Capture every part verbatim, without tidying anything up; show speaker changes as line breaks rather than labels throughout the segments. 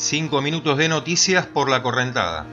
Cinco minutos de noticias por La Correntada.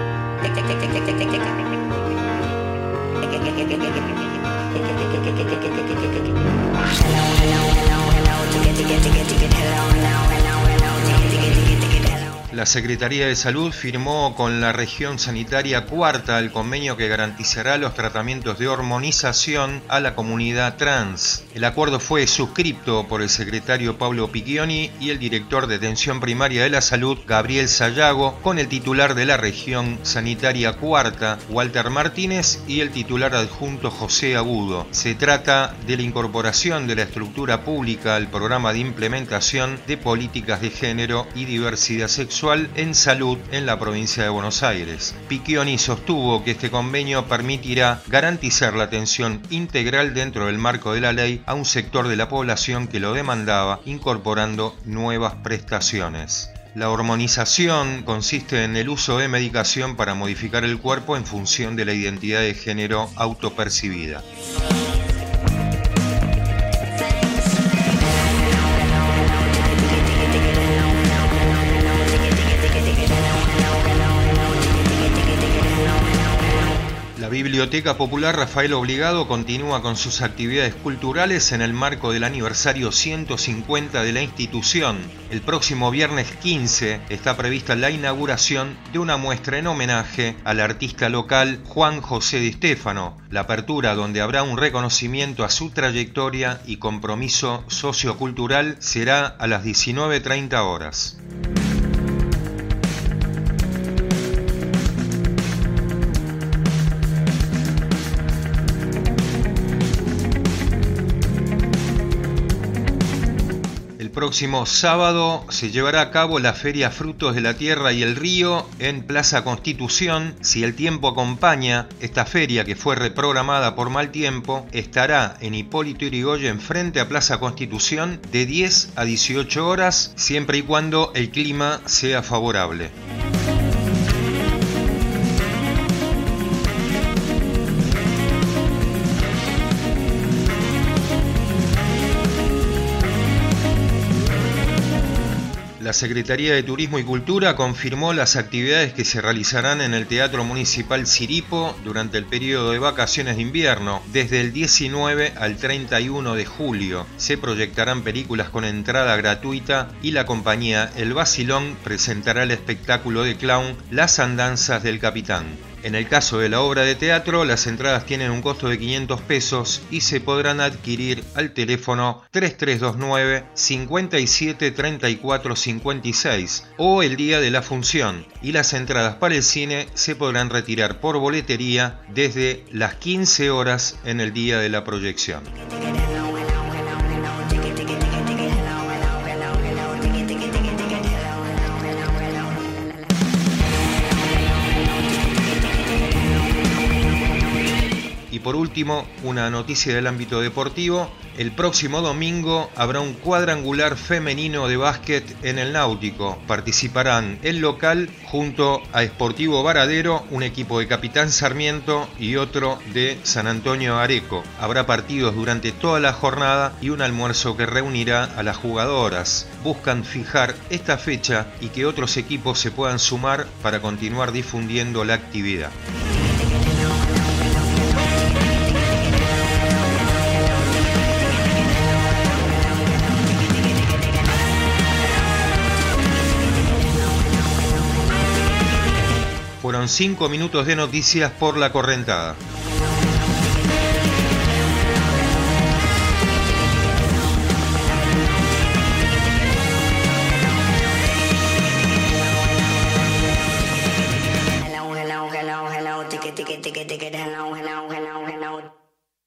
La Secretaría de Salud firmó con la región sanitaria cuarta el convenio que garantizará los tratamientos de hormonización a la comunidad trans. El acuerdo fue suscripto por el secretario Pablo Piccioni y el director de Atención Primaria de la Salud, Gabriel Sayago, con el titular de la región sanitaria cuarta, Walter Martínez, y el titular adjunto, José Agudo. Se trata de la incorporación de la estructura pública al programa de implementación de políticas de género y diversidad sexual en salud en la provincia de Buenos Aires. Piccioni sostuvo que este convenio permitirá garantizar la atención integral dentro del marco de la ley a un sector de la población que lo demandaba, incorporando nuevas prestaciones. La hormonización consiste en el uso de medicación para modificar el cuerpo en función de la identidad de género autopercibida. La Biblioteca Popular Rafael Obligado continúa con sus actividades culturales en el marco del aniversario ciento cincuenta de la institución. El próximo viernes quince está prevista la inauguración de una muestra en homenaje al artista local Juan José Di Stefano. La apertura, donde habrá un reconocimiento a su trayectoria y compromiso sociocultural, será a las diecinueve treinta horas. El próximo sábado se llevará a cabo la Feria Frutos de la Tierra y el Río en Plaza Constitución. Si el tiempo acompaña, esta feria, que fue reprogramada por mal tiempo, estará en Hipólito Yrigoyen frente a Plaza Constitución de diez a dieciocho horas, siempre y cuando el clima sea favorable. La Secretaría de Turismo y Cultura confirmó las actividades que se realizarán en el Teatro Municipal Siripo durante el periodo de vacaciones de invierno. Desde el diecinueve al treinta y uno de julio se proyectarán películas con entrada gratuita y la compañía El Vacilón presentará el espectáculo de clown Las Andanzas del Capitán. En el caso de la obra de teatro, las entradas tienen un costo de quinientos pesos y se podrán adquirir al teléfono tres tres dos nueve, cinco siete, tres cuatro cinco seis o el día de la función, y las entradas para el cine se podrán retirar por boletería desde las quince horas en el día de la proyección. Y por último, una noticia del ámbito deportivo. El próximo domingo habrá un cuadrangular femenino de básquet en el Náutico. Participarán el local junto a Sportivo Varadero, un equipo de Capitán Sarmiento y otro de San Antonio Areco. Habrá partidos durante toda la jornada y un almuerzo que reunirá a las jugadoras. Buscan fijar esta fecha y que otros equipos se puedan sumar para continuar difundiendo la actividad. Fueron cinco minutos de noticias por La Correntada.
Hello, hello, hello, hello, ticket, ticket, ticket, ticket, hello, hello.